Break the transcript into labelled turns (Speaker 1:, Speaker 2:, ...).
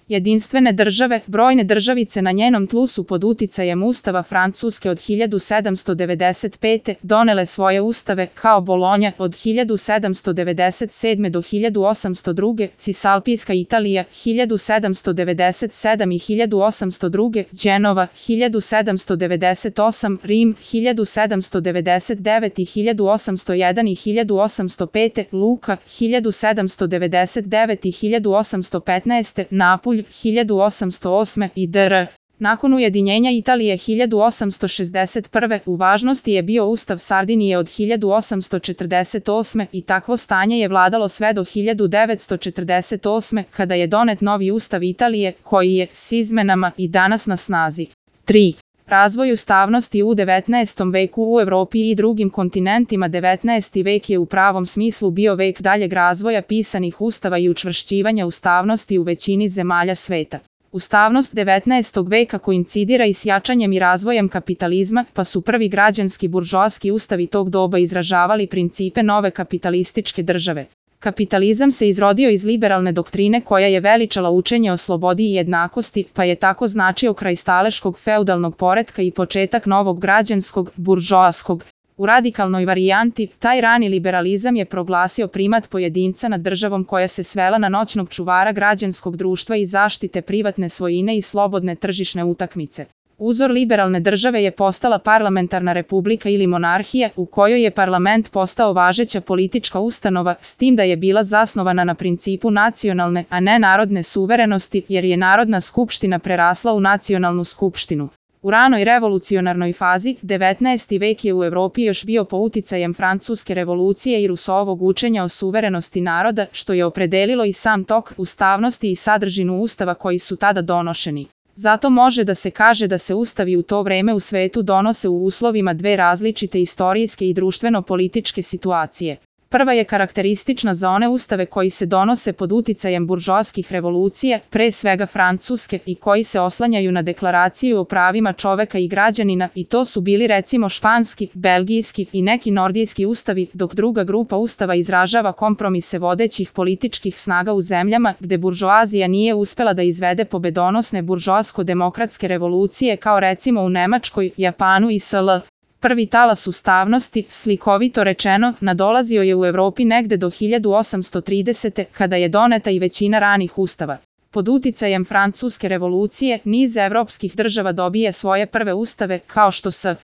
Speaker 1: jedinstvene države, brojne državice na njenom tlu su pod uticajem Ustava Francuske od 1795. donele svoje ustave, kao Bolonja od 1797. do 1802. Cisalpijska Italija 1797. i 1802. Dženova 1798. Rim 1799. i 1801. i 1805. Luka 1799. i 1815. Napulj 1808. i dr. Nakon ujedinjenja Italije 1861. u važnosti je bio Ustav Sardinije od 1848. i takvo stanje je vladalo sve do 1948. kada je donet novi Ustav Italije, koji je, s izmenama, i danas na snazi. 3. Razvoj ustavnosti u 19. veku u Evropi i drugim kontinentima. 19. vek je u pravom smislu bio vek daljeg razvoja pisanih ustava i učvršćivanja ustavnosti u većini zemalja sveta. Ustavnost 19. veka koincidira i s jačanjem i razvojem kapitalizma, pa su prvi građanski buržoaski ustavi tog doba izražavali principe nove kapitalističke države. Kapitalizam se izrodio iz liberalne doktrine koja je veličala učenje o slobodi i jednakosti, pa je tako značio kraj staleškog feudalnog poretka i početak novog građanskog, buržoaskog. U radikalnoj varijanti, taj rani liberalizam je proglasio primat pojedinca nad državom koja se svela na noćnog čuvara građanskog društva i zaštite privatne svojine i slobodne tržišne utakmice. Uzor liberalne države je postala parlamentarna republika ili monarhija, u kojoj je parlament postao važeća politička ustanova, s tim da je bila zasnovana na principu nacionalne, a ne narodne suverenosti, jer je Narodna skupština prerasla u nacionalnu skupštinu. U ranoj revolucionarnoj fazi, 19. vek je u Evropi još bio po uticajem Francuske revolucije i Rousseauovog učenja o suverenosti naroda, što je opredelilo i sam tok ustavnosti i sadržinu ustava koji su tada donošeni. Zato može da se kaže da se ustavi u to vreme u svetu donose u uslovima dve različite istorijske i društveno-političke situacije. Prva je karakteristična za one ustave koji se donose pod uticajem buržoaskih revolucija, pre svega Francuske, i koji se oslanjaju na deklaraciju o pravima čoveka i građanina, i to su bili recimo španski, belgijski i neki nordijski ustavi, dok druga grupa ustava izražava kompromise vodećih političkih snaga u zemljama gde buržoazija nije uspela da izvede pobedonosne buržoasko-demokratske revolucije kao recimo u Nemačkoj, Japanu i SL. Prvi talas ustavnosti, slikovito rečeno, nadolazio je u Evropi negde do 1830. kada je doneta i većina ranih ustava. Pod uticajem Francuske revolucije, niz evropskih država dobije svoje prve ustave, kao što s.